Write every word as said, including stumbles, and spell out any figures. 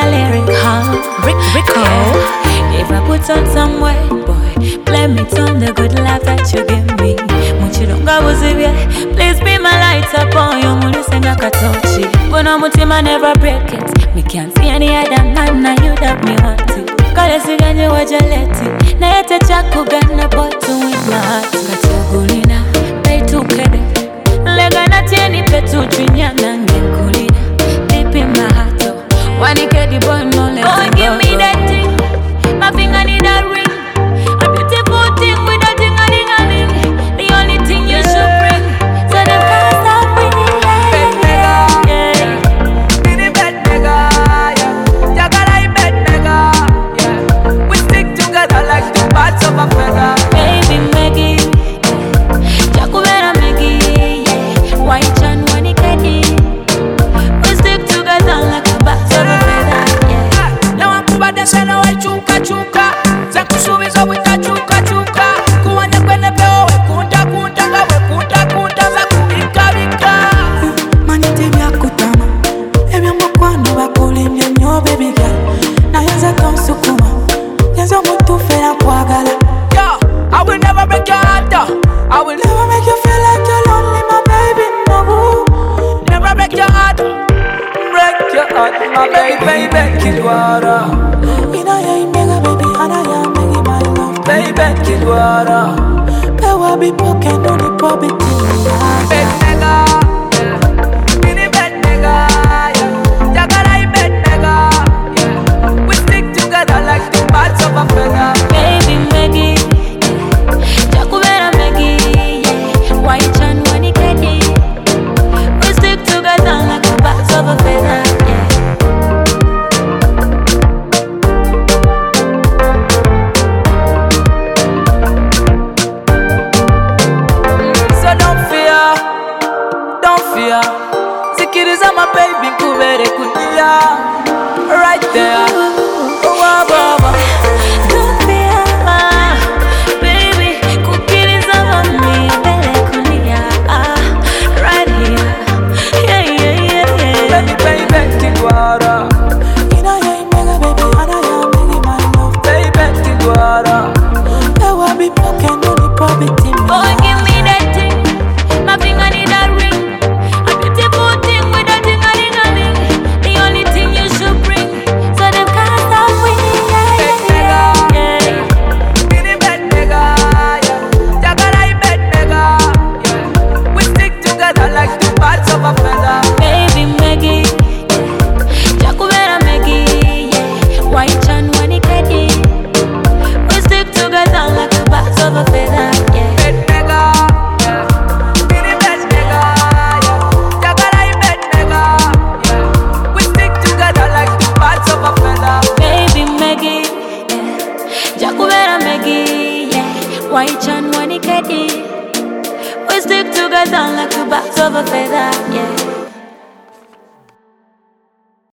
a lyrical Rick Rico. Yeah. If I put on some weight, boy, blame it on the good life that you give me. Muchirunga buzibye, please be my light upon you. Mulisenga katochi, bono mutima never break it. Me can't see any other man, now you that me want to. Kale siganje wajaleti, na yete chaku gana botu with my heart. Katugulina, peitu kede, lega na tieni petu trinyana ngenkulina. Deep in my heart, oh, wanike di boy no let boy, go. Give me that thing, my finger need a ring. A beautiful thing with a thing a ding a ling. The only thing you should bring, so them can't stop me. Bed mega, yeah. Mini bed mega, yeah. Jagala bed mega, yeah. We stick together like two parts of a feather. Baby Maggie, yeah. Jakubera Maggie, yeah. White chan wanikedi. We stick together like two parts of a feather, yeah. Now I'm over the center, I chuka chuka. Zakusubiza wita chuka chuka. Kuwanya kwene peo we kunta kunta nga we kunta kunta za kubika bika. Manite byakutama ebyo mukwano bakulimye nnyo baby girl. Naye nze tonsukuma nze omutufera kwagala. Yeah, I will never break your heart though. I will Never make you feel like you're lonely, my baby, no. never break your heart. Break your heart, my baby, baby, Kidwara. Ina ya imega baby, ana ya megi my love. Baby, Kidwara. Ewa bi poke no ni pobi tini. Bed mega, yeah. Mini bed mega, yeah. Jagala bed mega, yeah. We stick together like two parts of a feather. Baby Maggie, yeah. Jakubera Maggie, yeah. White chan wanikedi. We stick together like two parts of a feather, yeah. So don't fear, don't fear. Sikiriza my baby, kubere kunia. Right there. Oh, wow, baba. Don't fear, baby. Kukiriza mami, bele kunia. Ah, right here, yeah, yeah, yeah, yeah. Baby, baby, Kidwara. Ina ya imega baby, ana ya megi my love. Baby, Kidwara. Ewa bi poke no ni pobi tini. Boy, give me that thing, my finger need a ring. A beautiful thing with a thing a ding a ling. The only thing you should bring, so them can't stop me. Yeah, Bed yeah, mega, yeah, yeah. mini bed mega, yeah. Jagala bed mega, yeah. We stick together like two parts of a feather. Baby Maggie, yeah. Jakubera Maggie, yeah. White chan wanikedi. We stick together like two parts of a feather, yeah. Bed mega, yeah. Mini bed mega, yeah. Jagala bed mega, yeah. We stick together like two parts of a feather. Baby Maggie, yeah. Jakubera Maggie, yeah. White chan wanikedi. We stick together like two parts of a feather, yeah.